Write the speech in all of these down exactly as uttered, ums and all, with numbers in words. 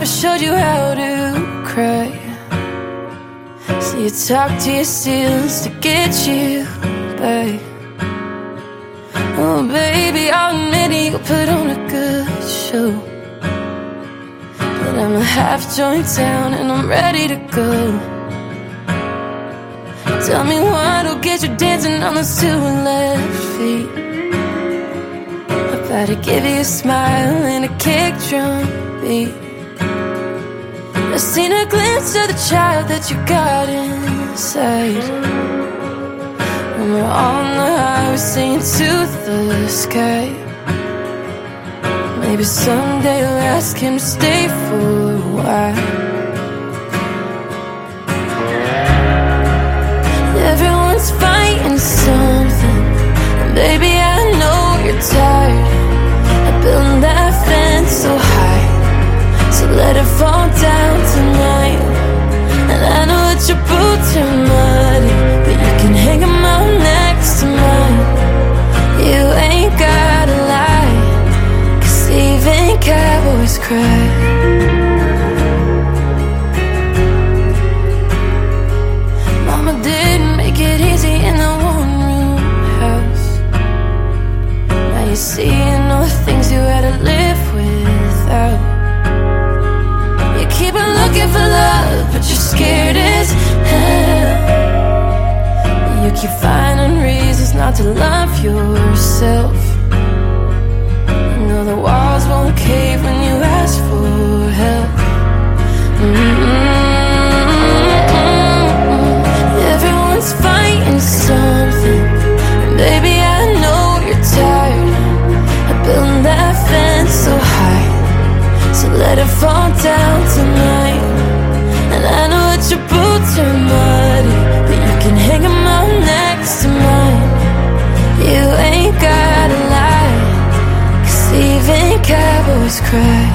never showed you how to cry. So you talk to your ceilings to get you back. Oh baby, I'll admit it, you put on a good show, but I'm a half joint down and I'm ready to go. Tell me what'll get you dancing on those two left feet. I better give you a smile and a kick drum beat. I've seen a glimpse of the child that you got inside. When we're on the highway singing to the sky. Maybe someday I'll ask him to stay for a while. Everyone's fighting something, and baby I know you're tired of building that fence so high. So let it fall down tonight. And I know that your boots are muddy, but you can hang them out next to mine. You ain't gotta lie, 'cause even cowboys cry. Mama didn't make it easy in the one-room house. Now you see all the things you had to live without. You keep on looking for love, but you're scared as hell. You keep finding reasons not to love yourself. You know the walls won't cave when you ask for help. Mm-hmm. Everyone's fighting something, and baby I know you're tired of building that fence so high. So let it fall down tonight. And I know that your boots are muddy, but you can hang them out next to mine. You ain't gotta lie, 'cause even cowboys cry.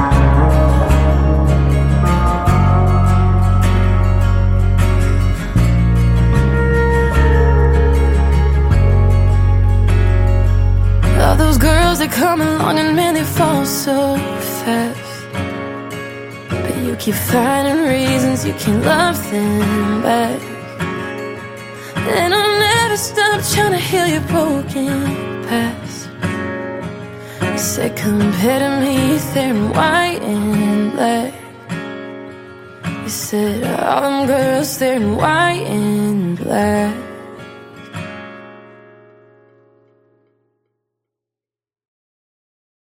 All those girls that come along and man they fall so fast, but you keep finding reasons you can't love them back. And I'll never stop trying to heal your broken past. You said compare to me, they're in white and black. You said all them girls, they're in white and black.